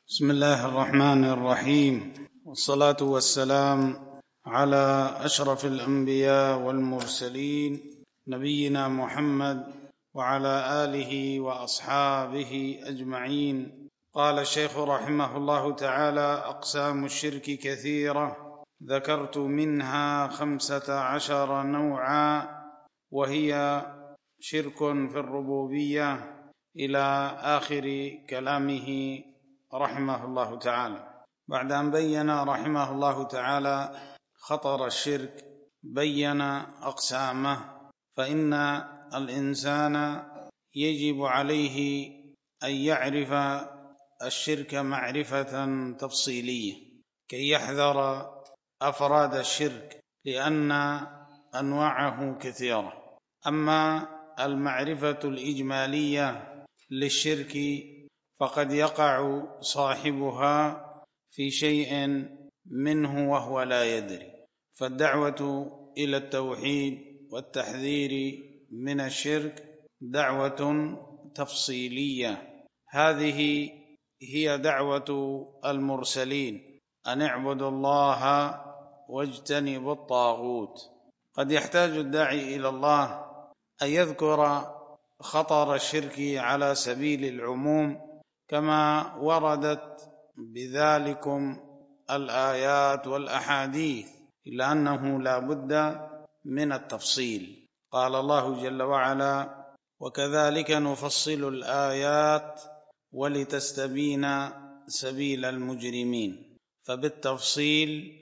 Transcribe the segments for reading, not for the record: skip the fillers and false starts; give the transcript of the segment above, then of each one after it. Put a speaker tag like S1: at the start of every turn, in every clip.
S1: بسم الله الرحمن الرحيم، والصلاة والسلام على أشرف الأنبياء والمرسلين نبينا محمد وعلى آله وأصحابه أجمعين. قال الشيخ رحمه الله تعالى: أقسام الشرك كثيرة، ذكرت منها 15 نوعا، وهي شرك في الربوبية إلى آخر كلامه رحمه الله تعالى. بعد أن بين رحمه الله تعالى خطر الشرك بين أقسامه، فإن الإنسان يجب عليه أن يعرف الشرك معرفة تفصيلية كي يحذر أفراد الشرك، لأن أنواعه كثيرة. أما المعرفة الإجمالية للشرك فقد يقع صاحبها في شيء منه وهو لا يدري، فالدعوة إلى التوحيد والتحذير من الشرك دعوة تفصيلية. هذه هي دعوة المرسلين: أن اعبدوا الله واجتنبوا الطاغوت. قد يحتاج الداعي إلى الله أن يذكر خطر الشرك على سبيل العموم كما وردت بذلكم الآيات والأحاديث، إلا أنه لا بد من التفصيل. قال الله جل وعلا: وكذلك نفصل الآيات ولتستبين سبيل المجرمين. فبالتفصيل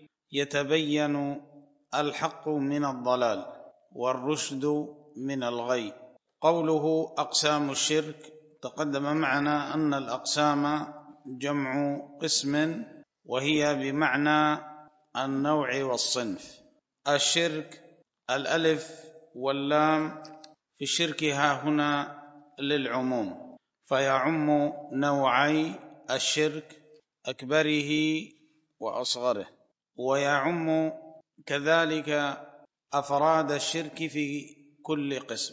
S1: يتبين الحق من الضلال والرشد من الغي. قوله أقسام الشرك، تقدم معنا أن الأقسام جمع قسم، وهي بمعنى النوع والصنف. الشرك الألف واللام في الشرك هنا للعموم، فيعم نوعي الشرك أكبره وأصغره، ويعم كذلك أفراد الشرك في كل قسم.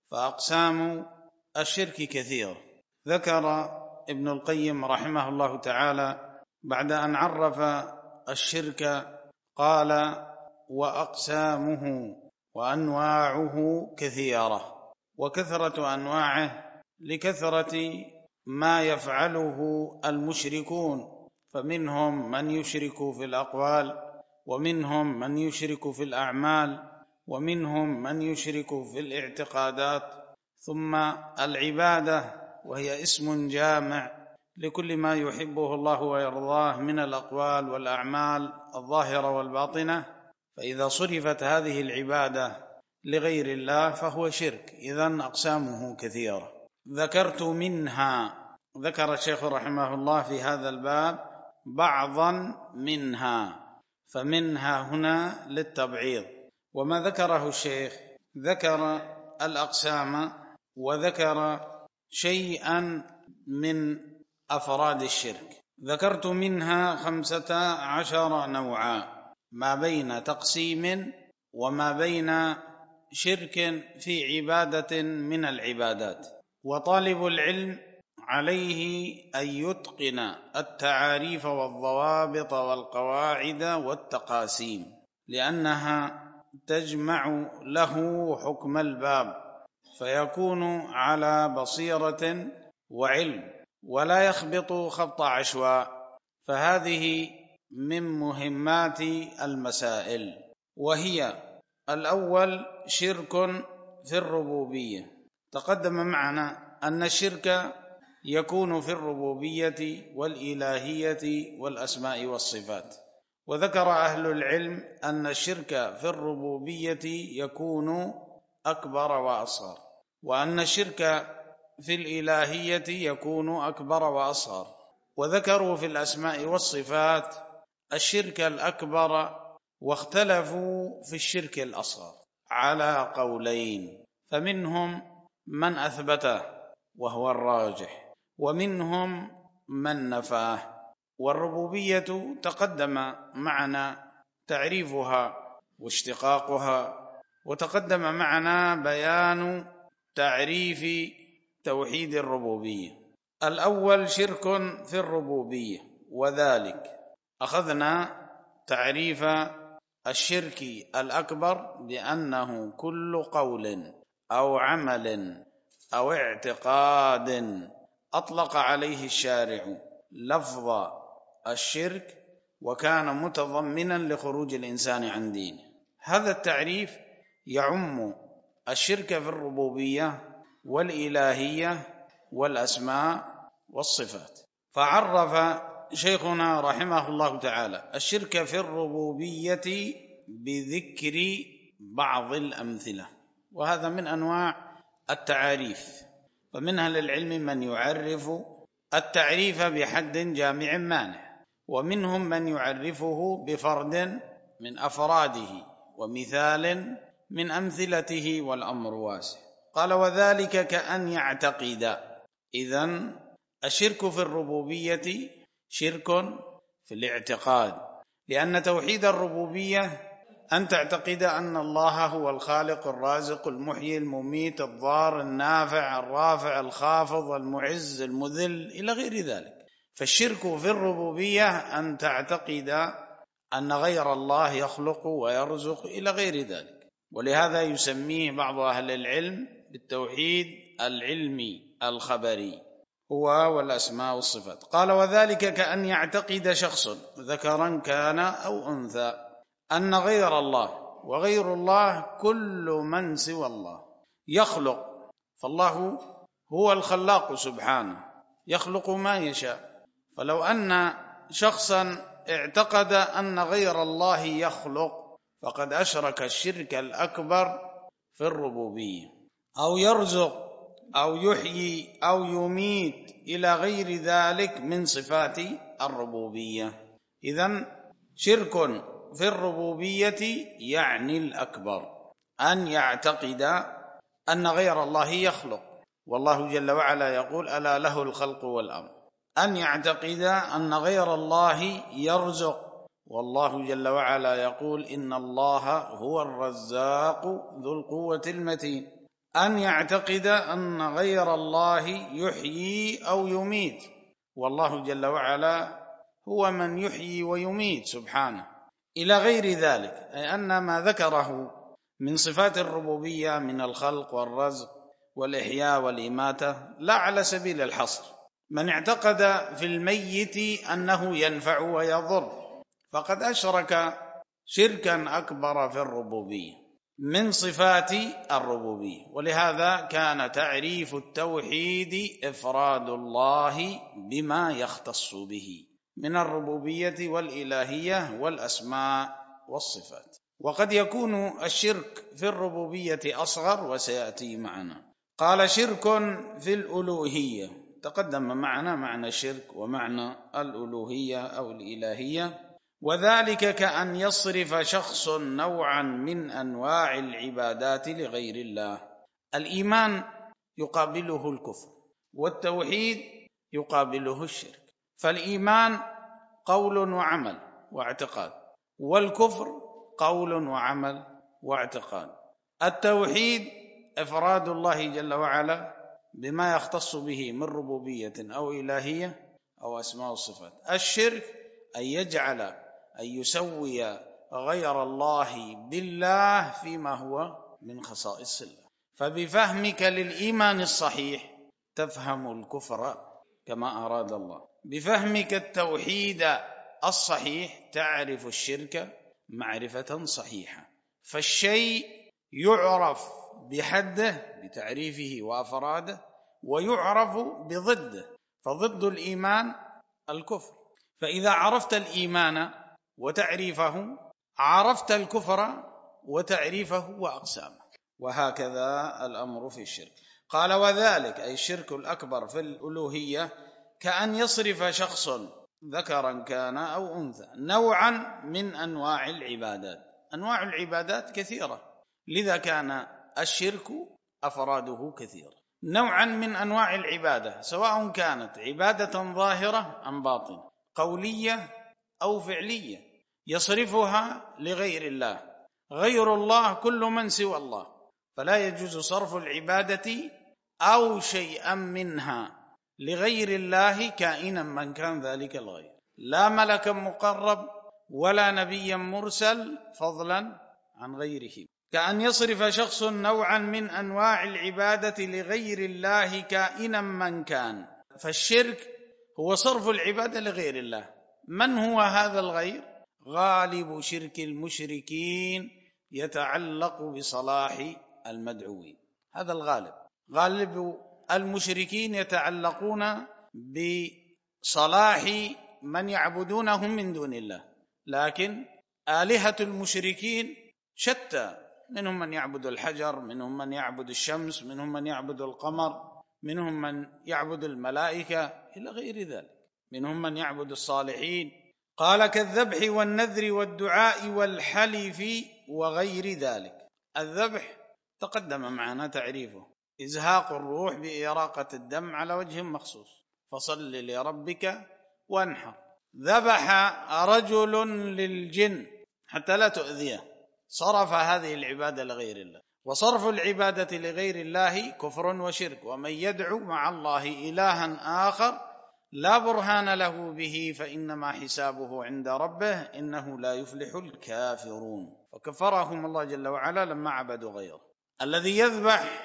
S1: فأقسام الشرك كثيرة. ذكر ابن القيم رحمه الله تعالى بعد أن عرف الشرك قال: وأقسامه وأنواعه كثيرة. وكثرة أنواعه لكثرة ما يفعله المشركون، فمنهم من يشرك في الأقوال، ومنهم من يشرك في الأعمال، ومنهم من يشرك في الاعتقادات. ثم العبادة، وهي اسم جامع لكل ما يحبه الله ويرضاه من الأقوال والأعمال الظاهرة والباطنة، فإذا صرفت هذه العبادة لغير الله فهو شرك. إذن أقسامه كثيرة. ذكرت منها، ذكر الشيخ رحمه الله في هذا الباب بعضا منها، فمنها هنا للتبعيض. وما ذكره الشيخ ذكر الأقسام وذكر شيئا من أفراد الشرك. ذكرت منها 15 نوعا، ما بين تقسيم وما بين شرك في عبادة من العبادات. وطالب العلم عليه أن يتقن التعاريف والضوابط والقواعد والتقاسيم، لأنها تجمع له حكم الباب، فيكون على بصيرة وعلم ولا يخبط خبط عشواء. فهذه من مهمات المسائل. وهي: الأول شرك في الربوبية. تقدم معنا أن الشرك يكون في الربوبية والإلهية والأسماء والصفات. وذكر أهل العلم أن الشرك في الربوبية يكون أكبر وأصغر، وأن الشرك في الإلهية يكون أكبر وأصغر. وذكروا في الأسماء والصفات الشرك الأكبر، واختلفوا في الشرك الأصغر على قولين، فمنهم من أثبته وهو الراجح، ومنهم من نفاه. والربوبية تقدم معنا تعريفها واشتقاقها، وتقدم معنا بيان تعريف توحيد الربوبية. الأول شرك في الربوبية، وذلك أخذنا تعريف الشرك الأكبر بأنه كل قول أو عمل أو اعتقاد أطلق عليه الشارع لفظ الشرك وكان متضمنا لخروج الإنسان عن دينه. هذا التعريف يعم الشرك في الربوبية والإلهية والأسماء والصفات. فعرف شيخنا رحمه الله تعالى الشرك في الربوبية بذكر بعض الأمثلة، وهذا من أنواع التعاريف. ومنها للعلم من يعرف التعريف بحد جامع مانع، ومنهم من يعرفه بفرد من أفراده ومثال من أمثلته، والأمر واسع. قال وذلك كأن يعتقد. إذن الشرك في الربوبية شرك في الاعتقاد، لأن توحيد الربوبية أن تعتقد أن الله هو الخالق الرازق المحيي المميت الضار النافع الرافع الخافض المعز المذل إلى غير ذلك. فالشرك في الربوبية أن تعتقد أن غير الله يخلق ويرزق إلى غير ذلك، ولهذا يسميه بعض أهل العلم بالتوحيد العلمي الخبري هو والأسماء والصفات. قال وذلك كأن يعتقد شخص ذكرا كان أو أنثى أن غير الله، وغير الله كل من سوى الله، يخلق، فالله هو الخلاق سبحانه يخلق ما يشاء. فلو أن شخصا اعتقد أن غير الله يخلق فقد أشرك الشرك الأكبر في الربوبية، أو يرزق أو يحيي أو يميت إلى غير ذلك من صفات الربوبية. إذن شرك في الربوبية يعني الأكبر أن يعتقد أن غير الله يخلق، والله جل وعلا يقول ألا له الخلق والأمر. أن يعتقد أن غير الله يرزق، والله جل وعلا يقول إن الله هو الرزاق ذو القوة المتين. أن يعتقد أن غير الله يحيي أو يميت، والله جل وعلا هو من يحيي ويميت سبحانه إلى غير ذلك، أي أن ما ذكره من صفات الربوبية من الخلق والرزق والإحياء والإماتة لا على سبيل الحصر. من اعتقد في الميت أنه ينفع ويضر فقد أشرك شركا أكبر في الربوبية من صفات الربوبية. ولهذا كان تعريف التوحيد إفراد الله بما يختص به من الربوبية والإلهية والأسماء والصفات. وقد يكون الشرك في الربوبية أصغر وسيأتي معنا. قال شرك في الألوهية، تقدم معنا معنى الشرك ومعنى الألوهية أو الإلهية. وذلك كأن يصرف شخص نوعا من أنواع العبادات لغير الله. الإيمان يقابله الكفر، والتوحيد يقابله الشرك. فالإيمان قول وعمل واعتقاد، والكفر قول وعمل واعتقاد. التوحيد إفراد الله جل وعلا بما يختص به من ربوبية أو إلهية أو أسماء وصفات. الشرك أن يجعل أن يسوي غير الله بالله فيما هو من خصائص الله. فبفهمك للإيمان الصحيح تفهم الكفر كما أراد الله، بفهمك التوحيد الصحيح تعرف الشرك معرفة صحيحة. فالشيء يعرف بحده بتعريفه وأفراده، ويعرف بضده، فضد الإيمان الكفر. فإذا عرفت الإيمان وتعريفه عرفت الكفر وتعريفه وأقسامه، وهكذا الأمر في الشرك. قال وذلك أي الشرك الأكبر في الألوهية كأن يصرف شخص ذكرا كان أو أنثى نوعا من أنواع العبادات. أنواع العبادات كثيرة، لذا كان الشرك أفراده كثيرة. نوعا من أنواع العبادة سواء كانت عبادة ظاهرة أم باطنة، قولية أو فعلية، يصرفها لغير الله. غير الله كل من سوى الله، فلا يجوز صرف العبادة أو شيئا منها لغير الله كائنا من كان ذلك الغير، لا ملكا مقرب ولا نبيا مرسل فضلا عن غيره. كأن يصرف شخص نوعا من أنواع العبادة لغير الله كائنا من كان. فالشرك هو صرف العبادة لغير الله. من هو هذا الغير؟ غالب شرك المشركين يتعلق بصلاح المدعوين. هذا الغالب، غالب المشركين يتعلقون بصلاح من يعبدونهم من دون الله. لكن آلهة المشركين شتى، منهم من يعبد الحجر، منهم من يعبد الشمس، منهم من يعبد القمر، منهم من يعبد الملائكة إلى غير ذلك، منهم من يعبد الصالحين. قال كالذبح والنذر والدعاء والحلف وغير ذلك. الذبح تقدم معنا تعريفه: إزهاق الروح بإراقة الدم على وجه مخصوص، فصل لربك وانحر. ذبح رجل للجن حتى لا تؤذيه، صرف هذه العبادة لغير الله. وصرف العبادة لغير الله كفر وشرك. ومن يدعو مع الله إلها آخر لا برهان له به فإنما حسابه عند ربه إنه لا يفلح الكافرون. وكفرهم الله جل وعلا لما عبدوا غيره. الذي يذبح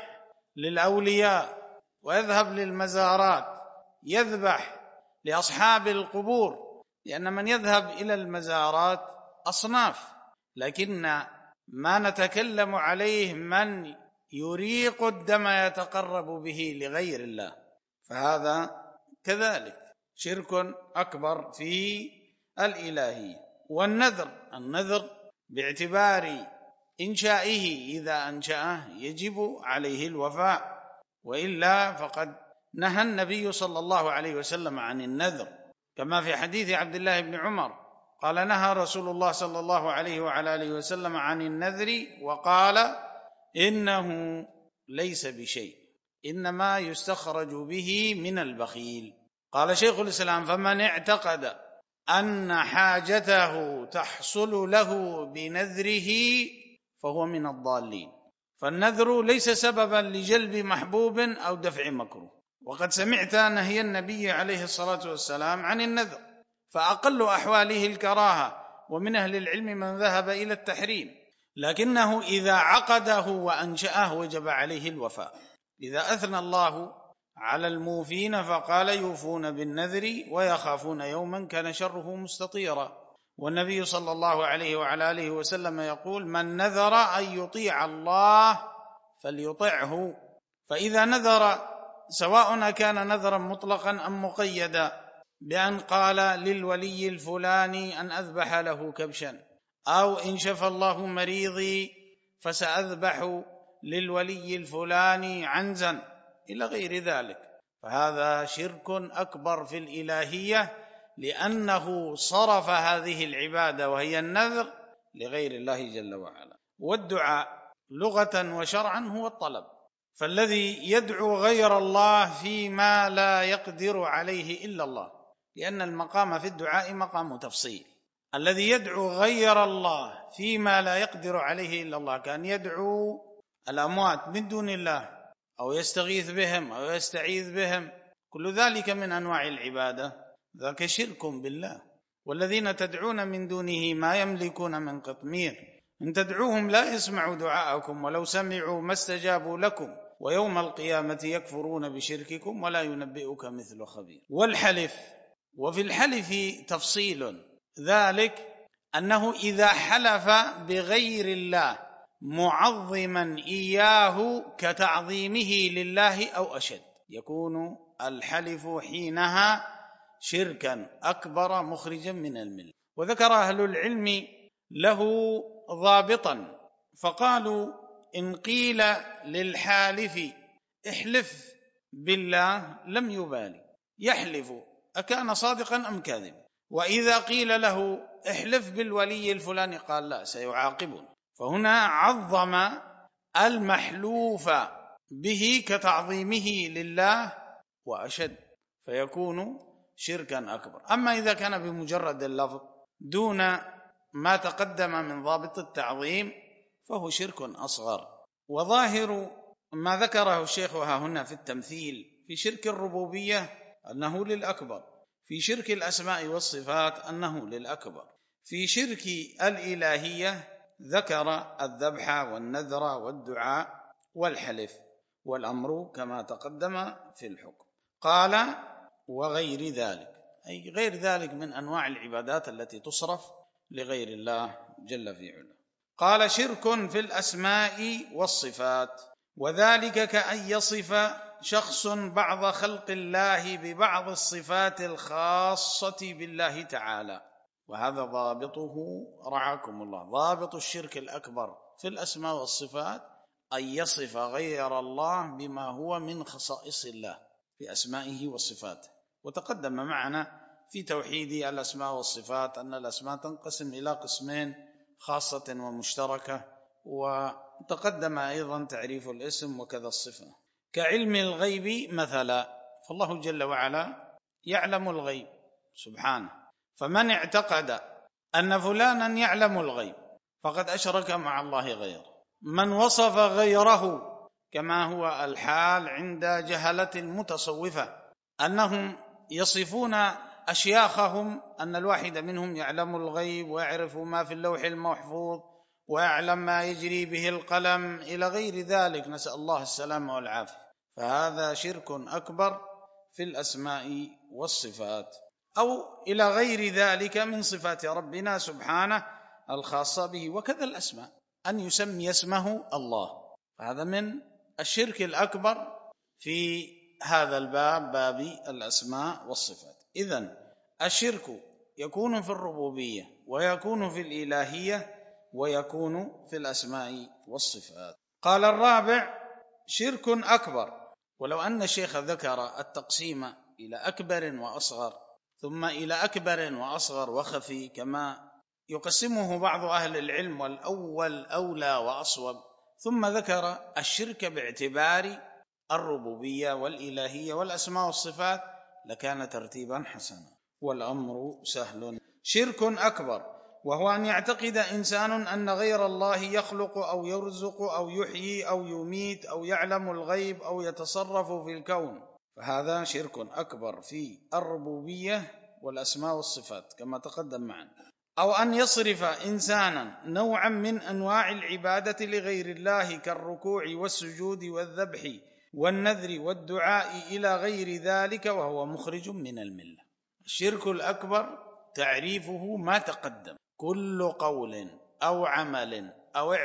S1: للأولياء ويذهب للمزارات، يذبح لأصحاب القبور، لأن من يذهب إلى المزارات أصناف، لكن ما نتكلم عليه من يريق الدم يتقرب به لغير الله، فهذا كذلك شرك أكبر في الإلهية. والنذر، النذر باعتبار إنشائه، إذا أنشأه يجب عليه الوفاء، وإلا فقد نهى النبي صلى الله عليه وسلم عن النذر، كما في حديث عبد الله بن عمر قال: نهى رسول الله صلى الله عليه وعلى آله وسلم عن النذر وقال: إنه ليس بشيء، إنما يستخرج به من البخيل. قال شيخ الإسلام: فمن اعتقد أن حاجته تحصل له بنذره فهو من الضالين. فالنذر ليس سببا لجلب محبوب أو دفع مكروه. وقد سمعت نهي النبي عليه الصلاة والسلام عن النذر، فأقل أحواله الكراهة، ومن أهل العلم من ذهب إلى التحريم، لكنه إذا عقده وأنشأه وجب عليه الوفاء. إذا أثنى الله على الموفين فقال: يوفون بالنذر ويخافون يوما كان شره مستطيرا. والنبي صلى الله عليه وعلى آله وسلم يقول: من نذر أن يطيع الله فليطعه. فإذا نذر، سواء كان نذرا مطلقا أم مقيدا، بأن قال للولي الفلاني أن أذبح له كبشا، أو إن شفى الله مريضي فسأذبح للولي الفلاني عنزا، إلى غير ذلك، فهذا شرك أكبر في الإلهية، لأنه صرف هذه العبادة وهي النذر لغير الله جل وعلا. والدعاء لغة وشرعا هو الطلب، فالذي يدعو غير الله فيما لا يقدر عليه إلا الله، لأن المقام في الدعاء مقام تفصيل. الذي يدعو غير الله فيما لا يقدر عليه إلا الله، كان يدعو الأموات من دون الله، أو يستغيث بهم أو يستعيذ بهم، كل ذلك من أنواع العبادة، ذاك شرك بالله. والذين تدعون من دونه ما يملكون من قطمير، إن تدعوهم لا يسمعوا دعاءكم ولو سمعوا ما استجابوا لكم ويوم القيامة يكفرون بشرككم ولا ينبئك مثل خبير. والحلف، وفي الحلف تفصيل، ذلك أنه إذا حلف بغير الله معظما إياه كتعظيمه لله أو أشد، يكون الحلف حينها شركا أكبر مخرجا من الملة. وذكر أهل العلم له ضابطا، فقالوا: إن قيل للحالف احلف بالله لم يبالي، يحلف أكان صادقا أم كاذبا. وإذا قيل له احلف بالولي الفلاني قال: لا، سيعاقبون. فهنا عظم المحلوف به كتعظيمه لله وأشد، فيكون شركا أكبر. أما إذا كان بمجرد اللفظ دون ما تقدم من ضابط التعظيم فهو شرك أصغر. وظاهر ما ذكره الشيخ ها هنا في التمثيل في شرك الربوبية أنه للأكبر، في شرك الأسماء والصفات أنه للأكبر، في شرك الإلهية ذكر الذبح والنذر والدعاء والحلف والأمر كما تقدم في الحكم. قال وغير ذلك، أي غير ذلك من أنواع العبادات التي تصرف لغير الله جل في علاه. قال شرك في الأسماء والصفات، وذلك كأن يصف شخص بعض خلق الله ببعض الصفات الخاصة بالله تعالى، وهذا ضابطه رعاكم الله، ضابط الشرك الأكبر في الأسماء والصفات أن يصف غير الله بما هو من خصائص الله في أسمائه وصفاته. وتقدم معنا في توحيد الأسماء والصفات أن الأسماء تنقسم إلى قسمين، خاصة ومشتركة، وتقدم أيضا تعريف الاسم وكذا الصفة. كعلم الغيب مثلا، فالله جل وعلا يعلم الغيب سبحانه، فمن اعتقد أن فلانا يعلم الغيب فقد أشرك مع الله غيره. من وصف غيره كما هو الحال عند جهلة المتصوفة أنهم يصفون أشياخهم أن الواحد منهم يعلم الغيب ويعرف ما في اللوح المحفوظ ويعلم ما يجري به القلم إلى غير ذلك، نسأل الله السلامة والعافية، فهذا شرك أكبر في الأسماء والصفات، أو إلى غير ذلك من صفات ربنا سبحانه الخاصة به. وكذا الأسماء، أن يسمي اسمه الله، هذا من الشرك الأكبر في هذا الباب، باب الأسماء والصفات. إذن الشرك يكون في الربوبية ويكون في الإلهية ويكون في الأسماء والصفات. قال الرابع شرك أكبر، ولو أن الشيخ ذكر التقسيم إلى أكبر وأصغر ثم إلى أكبر وأصغر وخفي كما يقسمه بعض أهل العلم، والأول أولى وأصوب، ثم ذكر الشرك باعتبار الربوبية والإلهية والأسماء والصفات لكان ترتيبا حسنا، والأمر سهل. شرك أكبر وهو أن يعتقد إنسان أن غير الله يخلق أو يرزق أو يحيي أو يميت أو يعلم الغيب أو يتصرف في الكون، فهذا شرك أكبر في الربوبية والأسماء والصفات كما تقدم معنا. أو أن يصرف إنسانا نوعا من أنواع العبادة لغير الله كالركوع والسجود والذبح والنذر والدعاء إلى غير ذلك وهو مخرج من الملة. الشرك الأكبر تعريفه ما تقدم: كل قول أو عمل أو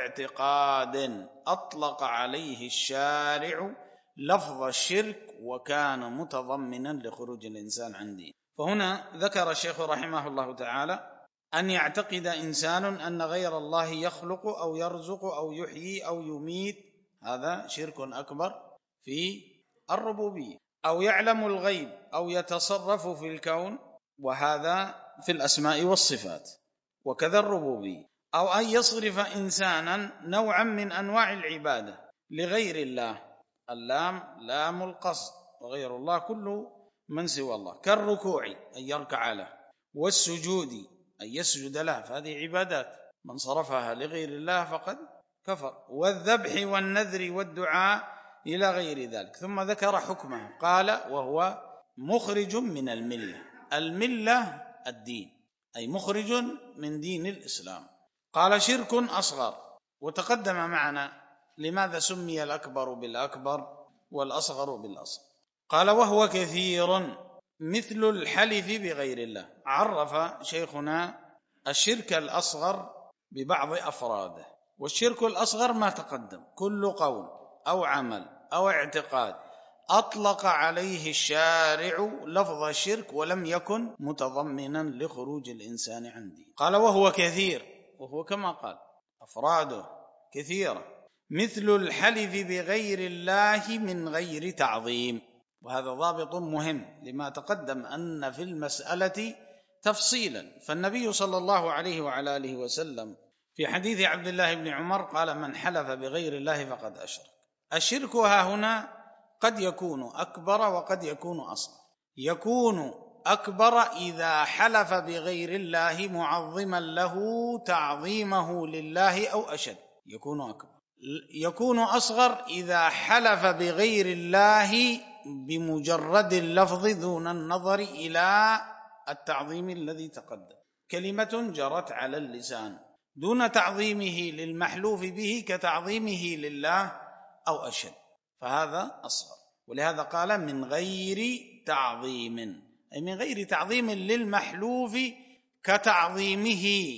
S1: اعتقاد أطلق عليه الشارع لفظ الشرك وكان متضمنا لخروج الإنسان عن دينه. فهنا ذكر الشيخ رحمه الله تعالى أن يعتقد إنسان أن غير الله يخلق أو يرزق أو يحيي أو يميت، هذا شرك أكبر في الربوبية، أو يعلم الغيب أو يتصرف في الكون، وهذا في الأسماء والصفات وكذا الربوبية. أو أن يصرف إنسانا نوعا من أنواع العبادة لغير الله، اللام لام القصد، وغير الله كل من سوى الله، كالركوع أن يركع له، والسجود أن يسجد له، فهذه عبادات من صرفها لغير الله فقد كفر، والذبح والنذر والدعاء إلى غير ذلك. ثم ذكر حكمه قال وهو مخرج من الملة. الملة الدين، أي مخرج من دين الإسلام. قال شرك أصغر، وتقدم معنا لماذا سمي الأكبر بالأكبر والأصغر بالأصغر. قال وهو كثير مثل الحلف بغير الله. عرف شيخنا الشرك الأصغر ببعض أفراده، والشرك الأصغر ما تقدم: كل قول أو عمل أو اعتقاد أطلق عليه الشارع لفظ الشرك ولم يكن متضمنا لخروج الإنسان عن دينه. قال وهو كثير، وهو كما قال أفراده كثيرة، مثل الحلف بغير الله من غير تعظيم. وهذا ضابط مهم لما تقدم أن في المسألة تفصيلا. فالنبي صلى الله عليه وعلى آله وسلم في حديث عبد الله بن عمر قال من حلف بغير الله فقد أشرك. الشرك ها هنا قد يكون أكبر وقد يكون أصغر. يكون أكبر إذا حلف بغير الله معظما له تعظيمه لله أو أشد، يكون أكبر. يكون أصغر إذا حلف بغير الله بمجرد اللفظ دون النظر إلى التعظيم الذي تقدم، كلمة جرت على اللسان دون تعظيمه للمحلوف به كتعظيمه لله أو أشد، فهذا أصغر. ولهذا قال من غير تعظيم، أي من غير تعظيم للمحلوف كتعظيمه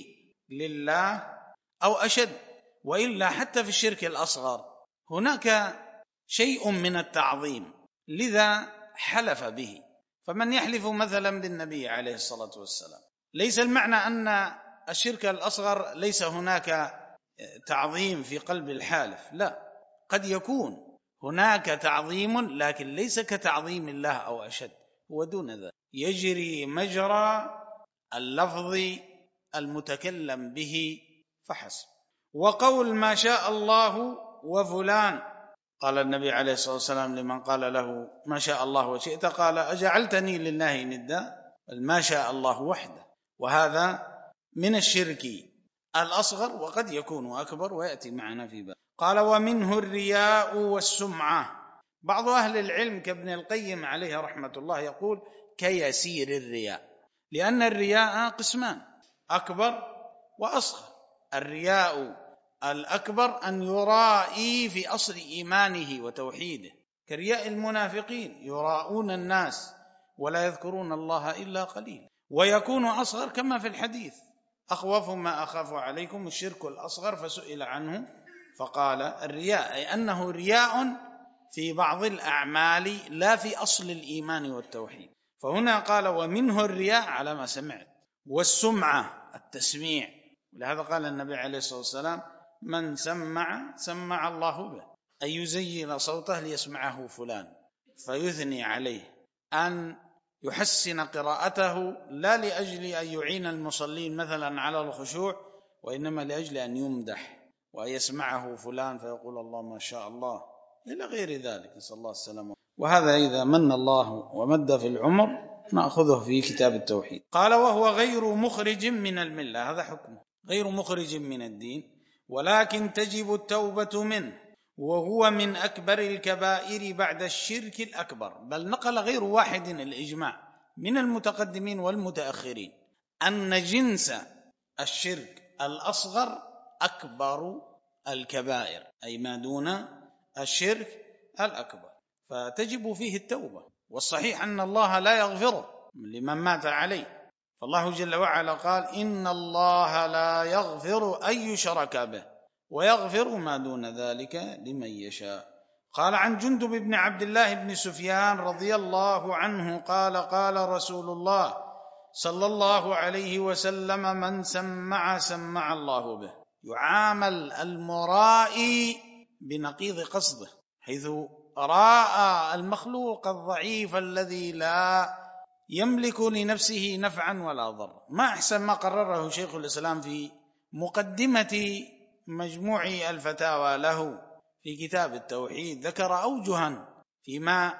S1: لله أو أشد. وإلا حتى في الشرك الأصغر هناك شيء من التعظيم، لذا حلف به. فمن يحلف مثلا بالنبي عليه الصلاة والسلام، ليس المعنى أن الشرك الأصغر ليس هناك تعظيم في قلب الحالف، لا، قد يكون هناك تعظيم لكن ليس كتعظيم الله أو أشد، هو دون ذلك، يجري مجرى اللفظ المتكلم به فحسب. وقول ما شاء الله وفلان، قال النبي عليه الصلاة والسلام لمن قال له ما شاء الله وشئت قال أجعلتني لله ندا؟ ما شاء الله وحده. وهذا من الشرك الأصغر وقد يكون أكبر ويأتي معنا في باب. قال ومنه الرياء والسمعة. بعض أهل العلم كابن القيم عليه رحمة الله يقول كيسير الرياء، لأن الرياء قسمان، أكبر وأصغر. الرياء الأكبر أن يرائي في أصل إيمانه وتوحيده، كرياء المنافقين يراءون الناس ولا يذكرون الله إلا قليلا. ويكون أصغر كما في الحديث أخوف ما أخاف عليكم الشرك الأصغر، فسئل عنه فقال الرياء، أي أنه رياء في بعض الأعمال لا في أصل الإيمان والتوحيد. فهنا قال ومنه الرياء على ما سمعت، والسمعة التسميع. ولهذا قال النبي عليه الصلاة والسلام من سمع الله به، أن يزين صوته ليسمعه فلان فيثني عليه، أن يحسن قراءته لا لأجل أن يعين المصلين مثلا على الخشوع، وإنما لأجل أن يمدح وأن يسمعه فلان فيقول الله ما شاء الله إلى غير ذلك، نسأل الله السلامة. وهذا إذا من الله ومد في العمر نأخذه في كتاب التوحيد. قال وهو غير مخرج من الملة، هذا حكمه غير مخرج من الدين، ولكن تجب التوبة منه، وهو من أكبر الكبائر بعد الشرك الأكبر. بل نقل غير واحد الإجماع من المتقدمين والمتأخرين أن جنس الشرك الأصغر أكبر الكبائر، أي ما دون الشرك الأكبر، فتجب فيه التوبة. والصحيح أن الله لا يغفره لمن مات عليه، فالله جل وعلا قال إن الله لا يغفر أن يشرك به ويغفر ما دون ذلك لمن يشاء. قال عن جندب بن عبد الله بن سفيان رضي الله عنه قال قال رسول الله صلى الله عليه وسلم من سمع الله به. يعامل المرائي بنقيض قصده، حيث راى المخلوق الضعيف الذي لا يملك لنفسه نفعا ولا ضر. ما أحسن ما قرره شيخ الإسلام في مقدمة مجموع الفتاوى له في كتاب التوحيد، ذكر أوجها فيما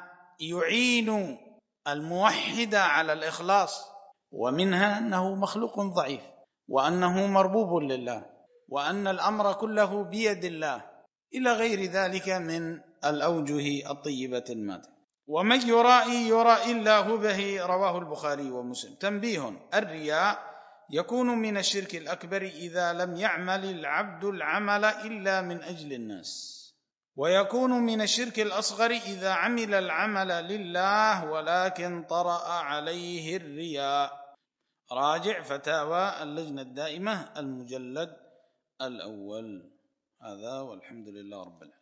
S1: يعين الموحد على الإخلاص، ومنها أنه مخلوق ضعيف، وأنه مربوب لله، وأن الأمر كله بيد الله، إلى غير ذلك من الأوجه الطيبة الماتة. ومن يرائي الله به، رواه البخاري ومسلم. تنبيه: الرياء يكون من الشرك الأكبر إذا لم يعمل العبد العمل إلا من أجل الناس، ويكون من الشرك الأصغر إذا عمل العمل لله ولكن طرأ عليه الرياء. راجع فتاوى اللجنة الدائمة المجلد الأول. هذا والحمد لله رب العالمين.